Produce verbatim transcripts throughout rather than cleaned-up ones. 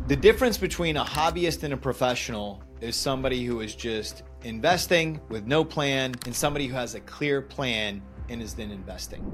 The difference between a hobbyist and a professional is somebody who is just investing with no plan and somebody who has a clear plan and is then investing.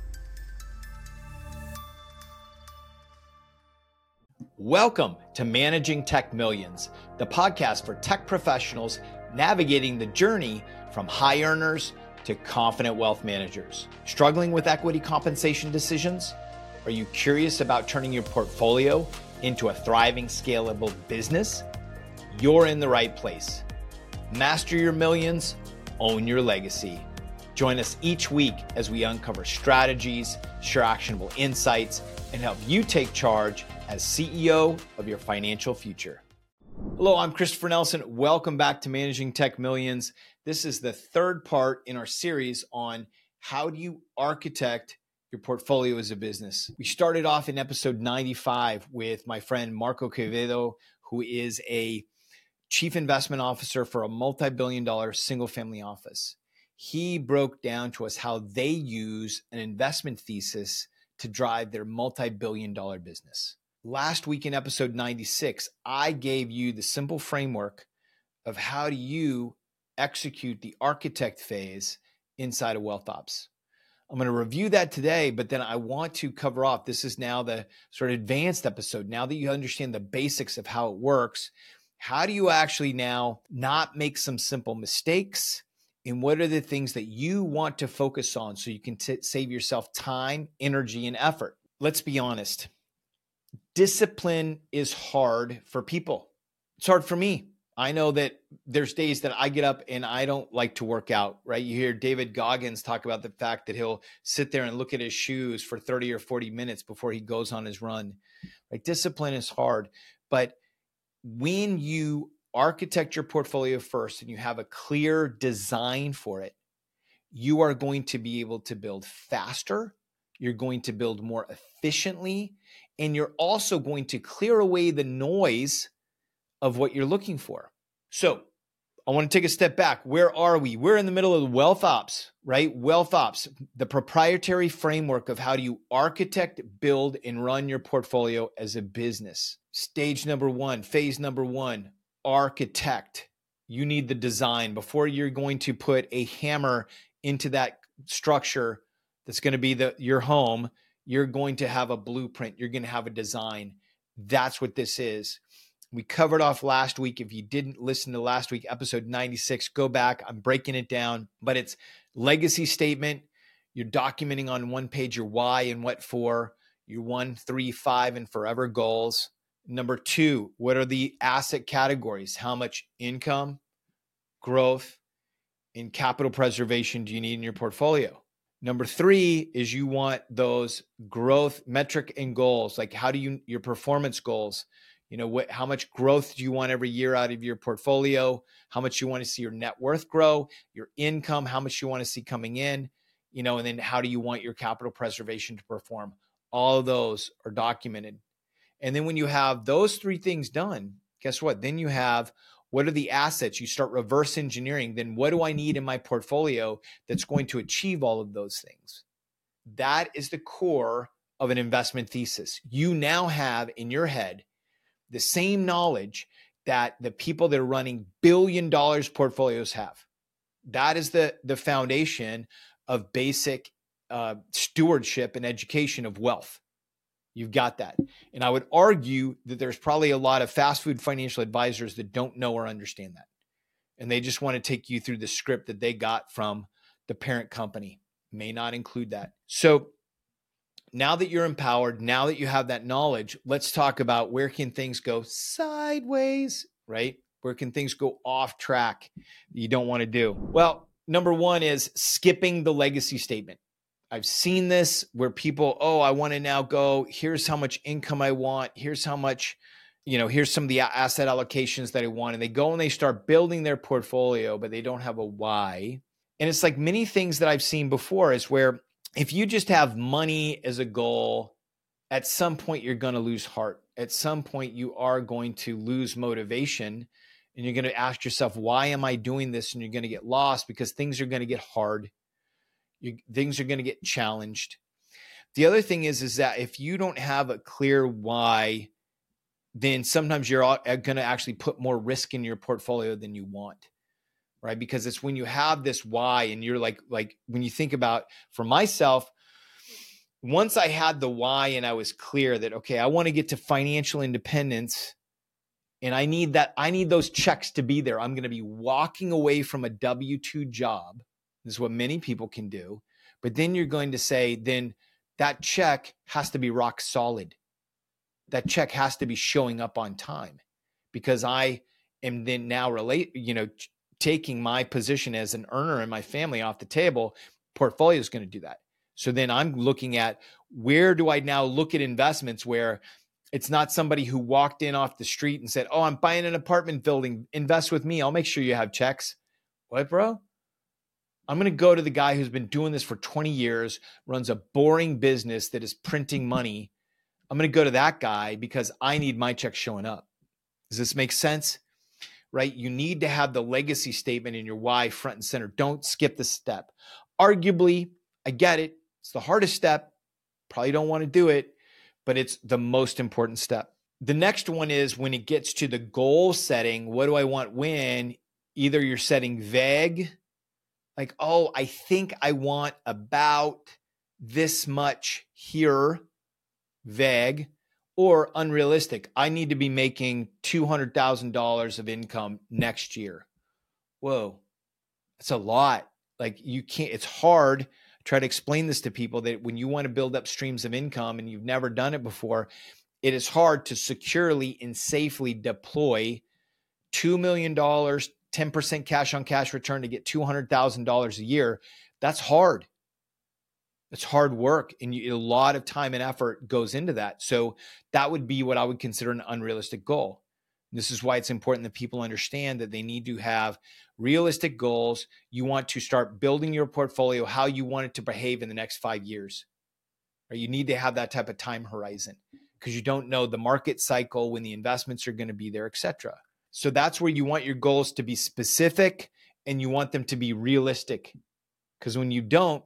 Welcome to Managing Tech Millions, the podcast for tech professionals navigating the journey from high earners to confident wealth managers. Struggling with equity compensation decisions? Are you curious about turning your portfolio into a thriving, scalable business? You're in the right place. Master your millions, own your legacy. Join us each week as we uncover strategies, share actionable insights, and help you take charge as C E O of your financial future. Hello, I'm Christopher Nelson. Welcome back to Managing Tech Millions. This is the third part in our series on how do you architect your portfolio as a business. We started off in episode ninety-five with my friend Marco Quevedo, who is a chief investment officer for a multi-billion dollar single family office. He broke down to us how they use an investment thesis to drive their multi-billion dollar business. Last week in episode ninety-six, I gave you the simple framework of how do you execute the architect phase inside of Wealth Ops. I'm going to review that today, but then I want to cover off. This is now the sort of advanced episode. Now that you understand the basics of how it works, how do you actually now not make some simple mistakes? And what are the things that you want to focus on so you can t- save yourself time, energy, and effort? Let's be honest. Discipline is hard for people. It's hard for me. I know that there's days that I get up and I don't like to work out, right? You hear David Goggins talk about the fact that he'll sit there and look at his shoes for thirty or forty minutes before he goes on his run. Right? Discipline is hard, but when you architect your portfolio first and you have a clear design for it, you are going to be able to build faster. You're going to build more efficiently, and you're also going to clear away the noise of what you're looking for. So I want to take a step back. Where are we? We're in the middle of Wealth Ops, right? Wealth Ops, the proprietary framework of how do you architect, build, and run your portfolio as a business. Stage number one, phase number one, architect. You need the design before you're going to put a hammer into that structure that's going to be the your home. You're going to have a blueprint. You're going to have a design. That's what this is. We covered off last week. If you didn't listen to last week, episode ninety-six, go back. I'm breaking it down, but it's legacy statement. You're documenting on one page your why and what for, your one, three, five, and forever goals. Number two, what are the asset categories? How much income, growth, and capital preservation do you need in your portfolio? Number three is you want those growth metric and goals. Like how do you, your performance goals, you know, what, how much growth do you want every year out of your portfolio? How much you want to see your net worth grow, your income, how much you want to see coming in, you know, and then how do you want your capital preservation to perform? All of those are documented. And then when you have those three things done, guess what? Then you have, what are the assets? You start reverse engineering. Then what do I need in my portfolio that's going to achieve all of those things? That is the core of an investment thesis. You now have in your head the same knowledge that the people that are running billion dollars portfolios have. That is the, the foundation of basic uh, stewardship and education of wealth. You've got that. And I would argue that there's probably a lot of fast food financial advisors that don't know or understand that. And they just want to take you through the script that they got from the parent company. May not include that. So now that you're empowered, now that you have that knowledge, let's talk about where can things go sideways, right? Where can things go off track that you don't want to do? Well, number one is skipping the legacy statement. I've seen this where people, oh, I want to now go, here's how much income I want. Here's how much, you know, here's some of the asset allocations that I want. And they go and they start building their portfolio, but they don't have a why. And it's like many things that I've seen before is where if you just have money as a goal, at some point you're going to lose heart. At some point you are going to lose motivation and you're going to ask yourself, why am I doing this? And you're going to get lost because things are going to get hard. You, things are going to get challenged. The other thing is, is that if you don't have a clear why, then sometimes you're going to actually put more risk in your portfolio than you want, right? Because it's when you have this why and you're like, like when you think about, for myself, once I had the why and I was clear that, okay, I want to get to financial independence and I need that, I need those checks to be there. I'm going to be walking away from a W two job. This is what many people can do. But then you're going to say, then that check has to be rock solid. That check has to be showing up on time, because I am then now relate, you know, taking my position as an earner in my family off the table. Portfolio is going to do that. So then I'm looking at, where do I now look at investments where it's not somebody who walked in off the street and said, oh, I'm buying an apartment building, invest with me, I'll make sure you have checks. What, bro? I'm going to go to the guy who's been doing this for twenty years, runs a boring business that is printing money. I'm going to go to that guy because I need my check showing up. Does this make sense? Right? You need to have the legacy statement in your why front and center. Don't skip the step. Arguably, I get it. It's the hardest step. Probably don't want to do it, but it's the most important step. The next one is when it gets to the goal setting. What do I want when? Either you're setting vague, like, oh, I think I want about this much here, vague, or unrealistic. I need to be making two hundred thousand dollars of income next year. Whoa, that's a lot. Like, you can't, it's hard. I try to explain this to people that when you want to build up streams of income and you've never done it before, it is hard to securely and safely deploy two million dollars, ten percent cash on cash return to get two hundred thousand dollars a year. That's hard. It's hard work, and you, a lot of time and effort goes into that. So that would be what I would consider an unrealistic goal. This is why it's important that people understand that they need to have realistic goals. You want to start building your portfolio, how you want it to behave in the next five years. Or you need to have that type of time horizon, because you don't know the market cycle, when the investments are going to be there, et cetera. So that's where you want your goals to be specific and you want them to be realistic, because when you don't,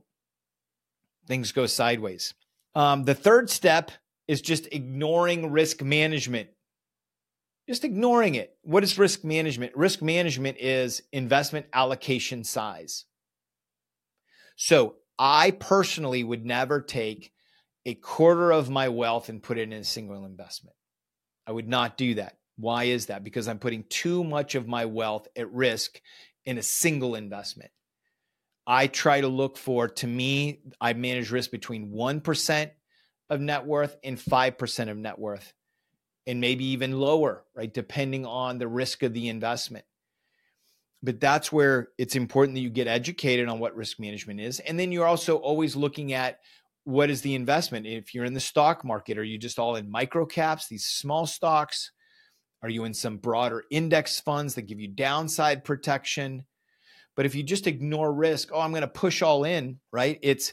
things go sideways. Um, the third step is just ignoring risk management. Just ignoring it. What is risk management? Risk management is investment allocation size. So I personally would never take a quarter of my wealth and put it in a single investment. I would not do that. Why is that? Because I'm putting too much of my wealth at risk in a single investment. I try to look for, to me, I manage risk between one percent of net worth and five percent of net worth, and maybe even lower, right? Depending on the risk of the investment. But that's where it's important that you get educated on what risk management is. And then you're also always looking at, what is the investment? If you're in the stock market, are you just all in micro caps, these small stocks? Are you in some broader index funds that give you downside protection? But if you just ignore risk, oh, I'm going to push all in, right? It's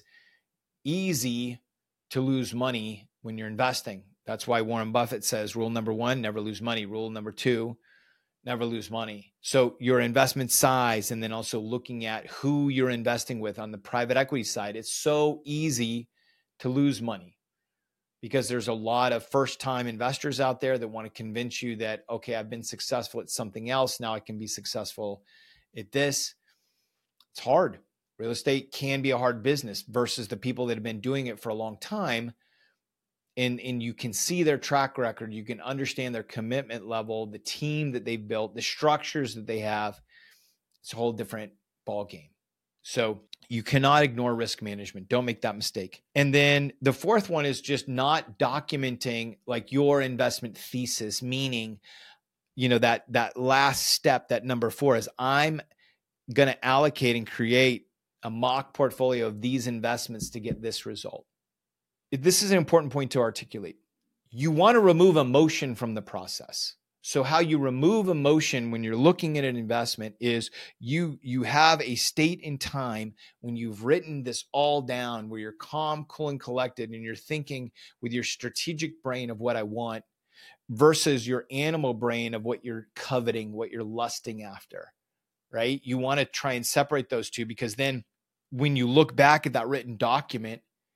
easy to lose money when you're investing. That's why Warren Buffett says, rule number one, never lose money. Rule number two, never lose money. So your investment size, and then also looking at who you're investing with on the private equity side, it's so easy to lose money, because there's a lot of first-time investors out there that want to convince you that, okay, I've been successful at something else, now I can be successful at this. It's hard. Real estate can be a hard business versus the people that have been doing it for a long time. And, and you can see their track record. You can understand their commitment level, the team that they've built, the structures that they have. It's a whole different ballgame. So you cannot ignore risk management. Don't make that mistake. And then the fourth one is just not documenting like your investment thesis, meaning, you know, that, that last step, that number four is, I'm going to allocate and create a mock portfolio of these investments to get this result. This is an important point to articulate. You want to remove emotion from the process. So how you remove emotion when you're looking at an investment is you, you have a state in time when you've written this all down, where you're calm, cool, and collected, and you're thinking with your strategic brain of what I want versus your animal brain of what you're coveting, what you're lusting after. Right? You want to try and separate those two, because then when you look back at that written document,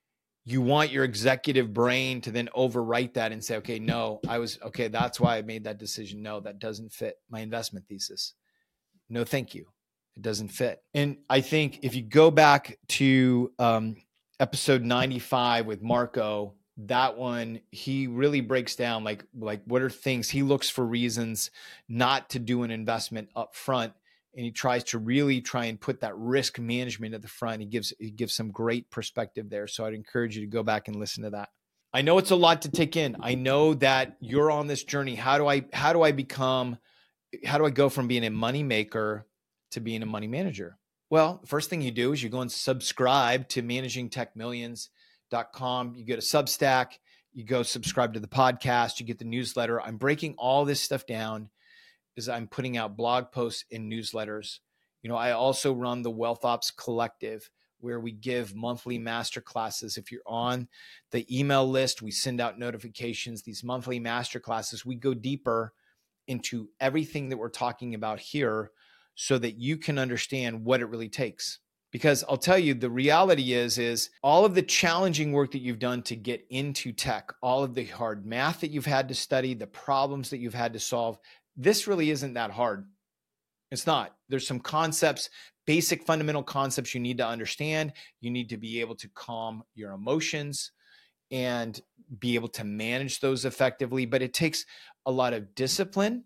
you want your executive brain to then overwrite that and say, okay, no, I was, okay, that's why I made that decision. No, that doesn't fit my investment thesis. No, thank you. It doesn't fit. And I think if you go back to um, episode ninety-five with Marco, that one, he really breaks down like, like what are things he looks for reasons not to do an investment up front. And he tries to really try and put that risk management at the front. He gives, he gives some great perspective there. So I'd encourage you to go back and listen to that. I know it's a lot to take in. I know that you're on this journey. How do I, how do I become, how do I go from being a money maker to being a money manager? Well, the first thing you do is you go and subscribe to managing tech millions dot com. You go to Substack, you go subscribe to the podcast, you get the newsletter. I'm breaking all this stuff down as I'm putting out blog posts and newsletters. You know, I also run the Wealth Ops Collective, where we give monthly master classes. If you're on the email list, we send out notifications. These monthly master classes, we go deeper into everything that we're talking about here so that you can understand what it really takes. Because I'll tell you, the reality is, is all of the challenging work that you've done to get into tech, all of the hard math that you've had to study, the problems that you've had to solve, this really isn't that hard. It's not. There's some concepts, basic fundamental concepts you need to understand. You need to be able to calm your emotions and be able to manage those effectively. But it takes a lot of discipline,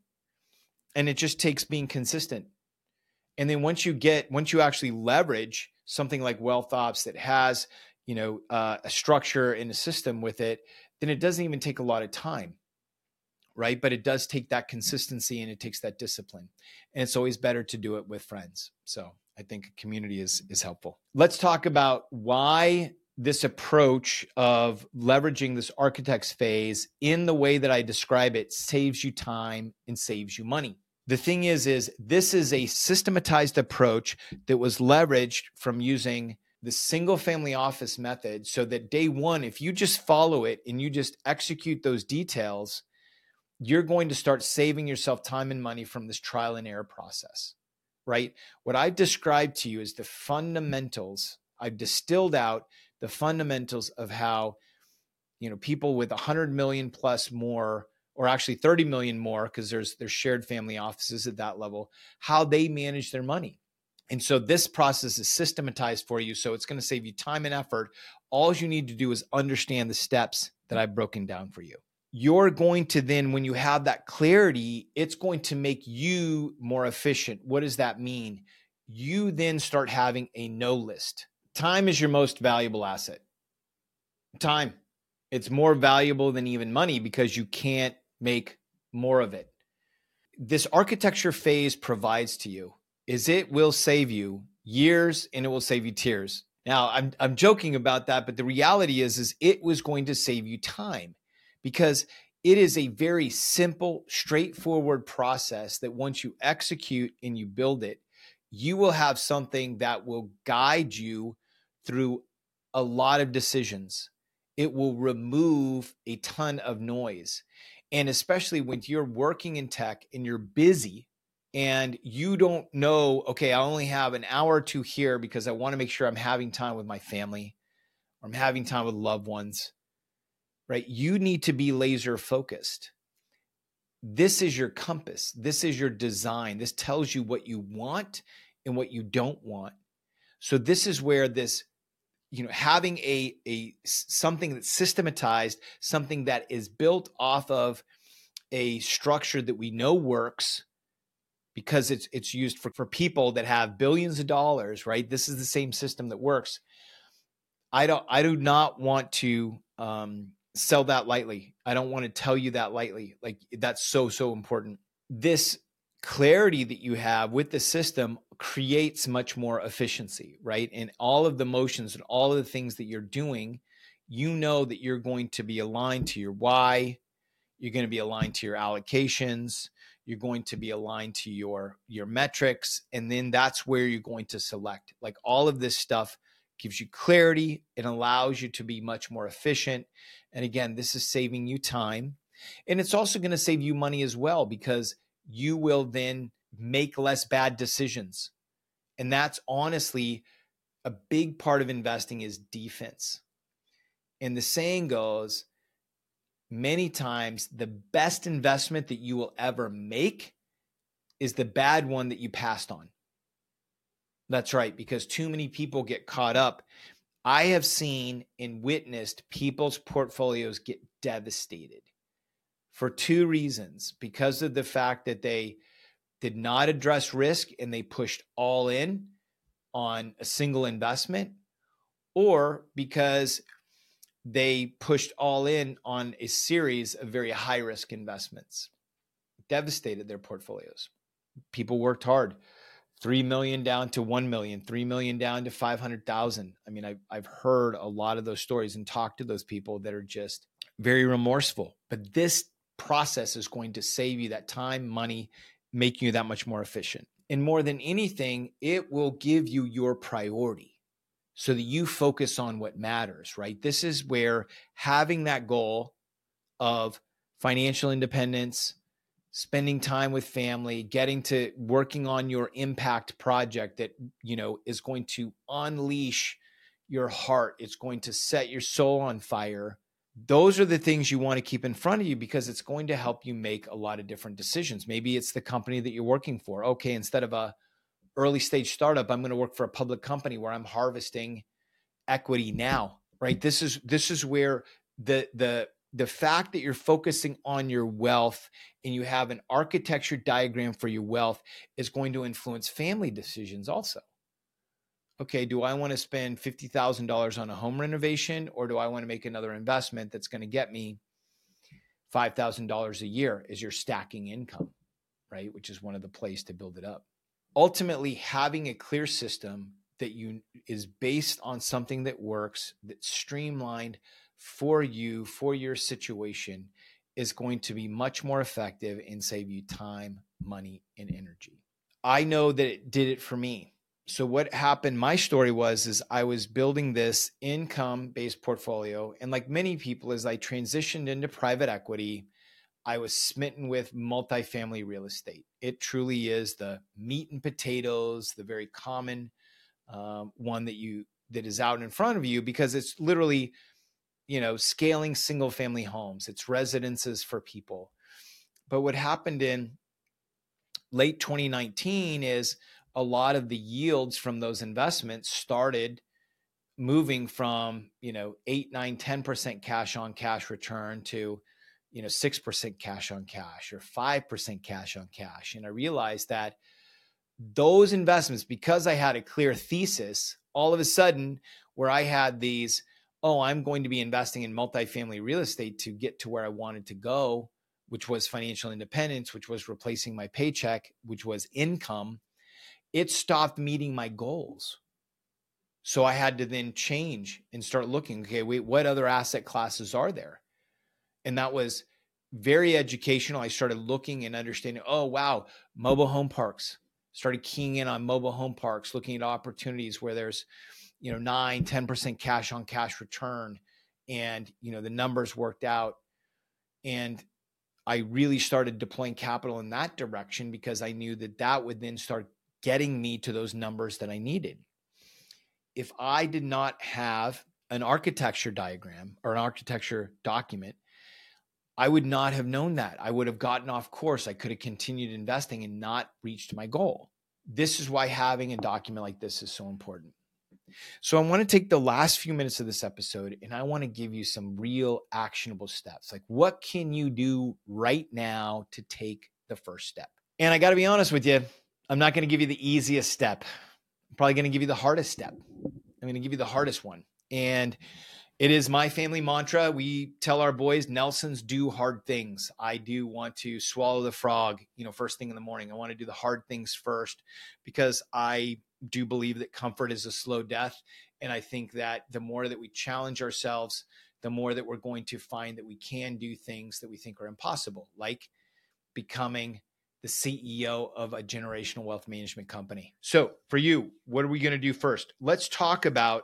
and it just takes being consistent. And then once you get, once you actually leverage something like Wealth Ops that has, you know, uh, a structure and a system with it, then it doesn't even take a lot of time, right? But it does take that consistency and it takes that discipline. And it's always better to do it with friends. So I think a community is, is helpful. Let's talk about why this approach of leveraging this architect's phase in the way that I describe it saves you time and saves you money. The thing is, is this is a systematized approach that was leveraged from using the single family office method, so that day one, if you just follow it and you just execute those details, you're going to start saving yourself time and money from this trial and error process, right? What I've described to you is the fundamentals. I've distilled out the fundamentals of how, you know, people with one hundred million plus more, or actually thirty million more, because there's there's shared family offices at that level, how they manage their money. And so this process is systematized for you. So it's going to save you time and effort. All you need to do is understand the steps that I've broken down for you. You're going to then, when you have that clarity, it's going to make you more efficient. What does that mean? You then start having a no list. Time is your most valuable asset. Time. It's more valuable than even money because you can't make more of it. This architecture phase provides to you is it will save you years and it will save you tears. Now, I'm I'm joking about that, but the reality is, is it was going to save you time, because it is a very simple, straightforward process that once you execute and you build it, you will have something that will guide you through a lot of decisions. It will remove a ton of noise. And especially when you're working in tech and you're busy and you don't know, okay, I only have an hour or two here because I want to make sure I'm having time with my family or I'm having time with loved ones, right? You need to be laser focused. This is your compass. This is your design. This tells you what you want and what you don't want. So this is where this, you know, having a, a something that's systematized, something that is built off of a structure that we know works, because it's it's used for, for people that have billions of dollars, right? This is the same system that works. I don't I do not want to um, sell that lightly. I don't want to tell you that lightly. Like, that's so, so important. This clarity that you have with the system creates much more efficiency, right? And all of the motions and all of the things that you're doing, you know that you're going to be aligned to your why, you're going to be aligned to your allocations, you're going to be aligned to your, your metrics, and then that's where you're going to select. Like, all of this stuff gives you clarity. It allows you to be much more efficient. And again, this is saving you time. And it's also going to save you money as well, because you will then make less bad decisions. And that's honestly a big part of investing, is defense. And the saying goes, many times the best investment that you will ever make is the bad one that you passed on. That's right, because too many people get caught up. I have seen and witnessed people's portfolios get devastated for two reasons. Because of the fact that they did not address risk and they pushed all in on a single investment, or because they pushed all in on a series of very high risk investments. Devastated their portfolios. People worked hard. three million down to one million, three million down to five hundred thousand. I mean, I've, I've heard a lot of those stories and talked to those people that are just very remorseful. But this process is going to save you that time, money, making you that much more efficient. And more than anything, it will give you your priority so that you focus on what matters, right? This is where having that goal of financial independence, spending time with family, getting to working on your impact project that, you know, is going to unleash your heart. It's going to set your soul on fire. Those are the things you want to keep in front of you because it's going to help you make a lot of different decisions. Maybe it's the company that you're working for. Okay, instead of a early stage startup, I'm going to work for a public company where I'm harvesting equity now, right? This is this is where the the the fact that you're focusing on your wealth and you have an architecture diagram for your wealth is going to influence family decisions also. Okay, do I want to spend fifty thousand dollars on a home renovation, or do I want to make another investment that's going to get me five thousand dollars a year as you're stacking income, right? Which is one of the plays to build it up. Ultimately, having a clear system that you is based on something that works, that's streamlined for you, for your situation, is going to be much more effective and save you time, money, and energy. I know that it did it for me. So what happened, my story was, is I was building this income-based portfolio. And like many people, as I transitioned into private equity, I was smitten with multifamily real estate. It truly is the meat and potatoes, the very common um, one that you that is out in front of you, because it's literally, you know, scaling single family homes. It's residences for people. But what happened in late twenty nineteen is a lot of the yields from those investments started moving from, you know, eight, nine, ten percent cash on cash return to, you know, six percent cash on cash or five percent cash on cash. And I realized that those investments, because I had a clear thesis, all of a sudden where I had these, oh, I'm going to be investing in multifamily real estate to get to where I wanted to go, which was financial independence, which was replacing my paycheck, which was income, it stopped meeting my goals. So I had to then change and start looking, okay, wait, what other asset classes are there? And that was very educational. I started looking and understanding, oh, wow, mobile home parks. Started keying in on mobile home parks, looking at opportunities where there's, you know, nine, ten percent cash on cash return. And, you know, the numbers worked out. And I really started deploying capital in that direction because I knew that that would then start getting me to those numbers that I needed. If I did not have an architecture diagram or an architecture document, I would not have known that. I would have gotten off course. I could have continued investing and not reached my goal. This is why having a document like this is so important. So I want to take the last few minutes of this episode and I want to give you some real actionable steps. Like, what can you do right now to take the first step? And I got to be honest with you, I'm not going to give you the easiest step. I'm probably going to give you the hardest step. I'm going to give you the hardest one. And it is my family mantra. We tell our boys, Nelsons do hard things. I do want to swallow the frog, you know, first thing in the morning. I want to do the hard things first because I do believe that comfort is a slow death. And I think that the more that we challenge ourselves, the more that we're going to find that we can do things that we think are impossible, like becoming the C E O of a generational wealth management company. So for you, what are we going to do first? Let's talk about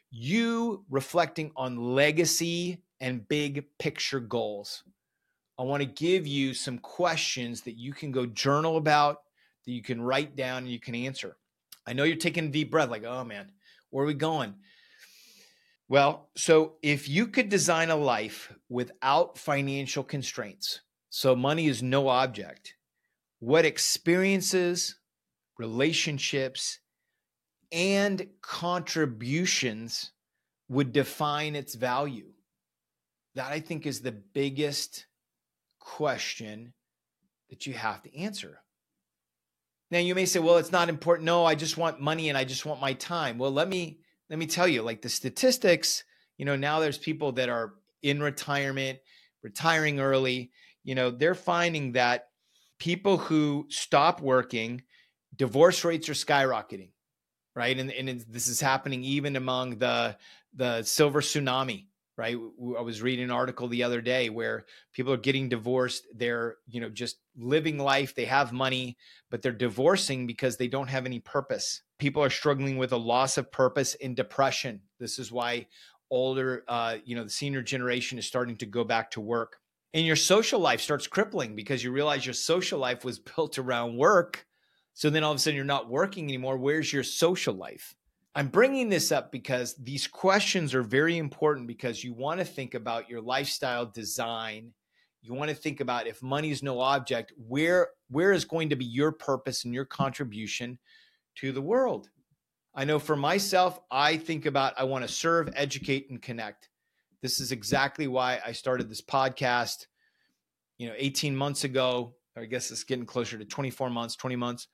you reflecting on legacy and big picture goals. I want to give you some questions that you can go journal about, that you can write down and you can answer. I know you're taking a deep breath like, oh man, where are we going? Well, so if you could design a life without financial constraints, so money is no object, what experiences, relationships, and contributions would define its value? That, I think, is the biggest question that you have to answer. Now, you may say, well, it's not important. No, I just want money and I just want my time. Well, let me let me tell you, like the statistics, you know, now there's people that are in retirement, retiring early. You know, they're finding that people who stop working, divorce rates are skyrocketing, right? And, and this is happening even among the the silver tsunami, right? I was reading an article the other day where people are getting divorced. They're, you know, just living life. They have money, but they're divorcing because they don't have any purpose. People are struggling with a loss of purpose and depression. This is why older, uh, you know, the senior generation is starting to go back to work. And your social life starts crippling because you realize your social life was built around work. So then all of a sudden you're not working anymore. Where's your social life? I'm bringing this up because these questions are very important, because you want to think about your lifestyle design. You want to think about, if money is no object, where, where is going to be your purpose and your contribution to the world? I know for myself, I think about, I want to serve, educate, and connect. This is exactly why I started this podcast, you know, eighteen months ago, or I guess it's getting closer to twenty-four months, twenty months.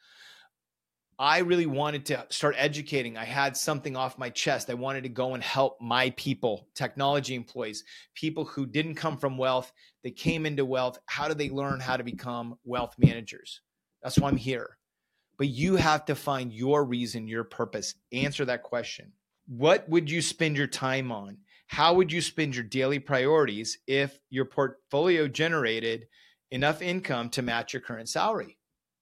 I really wanted to start educating. I had something off my chest. I wanted to go and help my people, technology employees, people who didn't come from wealth. They came into wealth. How do they learn how to become wealth managers? That's why I'm here. But you have to find your reason, your purpose. Answer that question. What would you spend your time on? How would you spend your daily priorities if your portfolio generated enough income to match your current salary?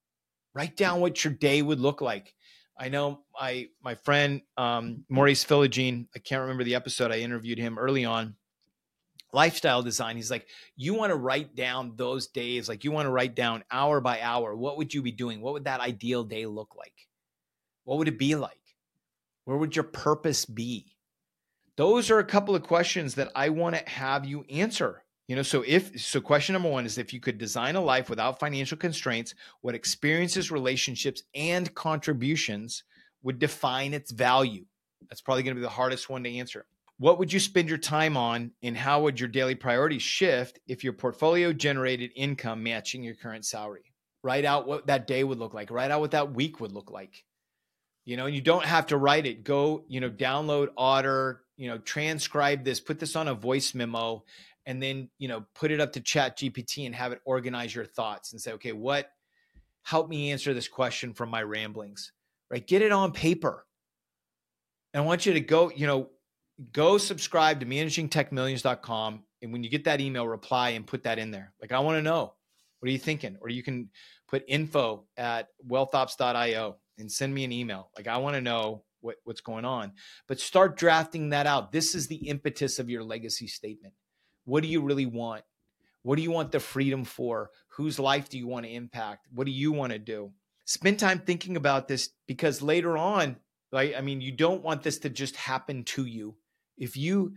Write down what your day would look like. I know my my friend um, Maurice Philogene, I can't remember the episode, I interviewed him early on, lifestyle design. He's like, you want to write down those days, like you want to write down hour by hour, what would you be doing? What would that ideal day look like? What would it be like? Where would your purpose be? Those are a couple of questions that I want to have you answer. You know, so if, so question number one is, if you could design a life without financial constraints, what experiences, relationships, and contributions would define its value? That's probably going to be the hardest one to answer. What would you spend your time on, and how would your daily priorities shift if your portfolio generated income matching your current salary? Write out what that day would look like. Write out what that week would look like. You know, and you don't have to write it. Go, you know, download Otter, you know, transcribe this, put this on a voice memo, and then, you know, put it up to Chat G P T and have it organize your thoughts and say, okay, what, help me answer this question from my ramblings, right? Get it on paper. And I want you to go, you know, go subscribe to managing tech millions dot com. And when you get that email, reply and put that in there. Like, I want to know, what are you thinking? Or you can put info at wealth ops dot io and send me an email. Like, I want to know what, what's going on, but start drafting that out. This is the impetus of your legacy statement. What do you really want? What do you want the freedom for? Whose life do you want to impact? What do you want to do? Spend time thinking about this, because later on, right? I mean, you don't want this to just happen to you. If you,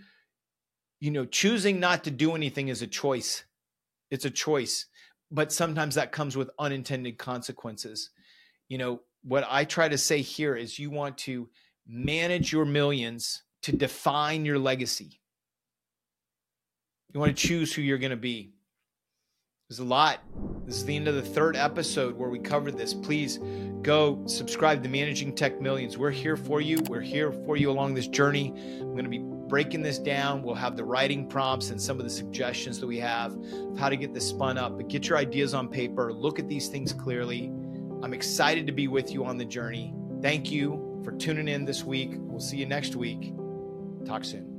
you know, choosing not to do anything is a choice. It's a choice, but sometimes that comes with unintended consequences. You know, what I try to say here is, you want to manage your millions to define your legacy. You want to choose who you're going to be. There's a lot. This is the end of the third episode where we covered this. Please go subscribe to Managing Tech Millions. We're here for you. We're here for you along this journey. I'm going to be breaking this down. We'll have the writing prompts and some of the suggestions that we have of how to get this spun up. But get your ideas on paper. Look at these things clearly. I'm excited to be with you on the journey. Thank you for tuning in this week. We'll see you next week. Talk soon.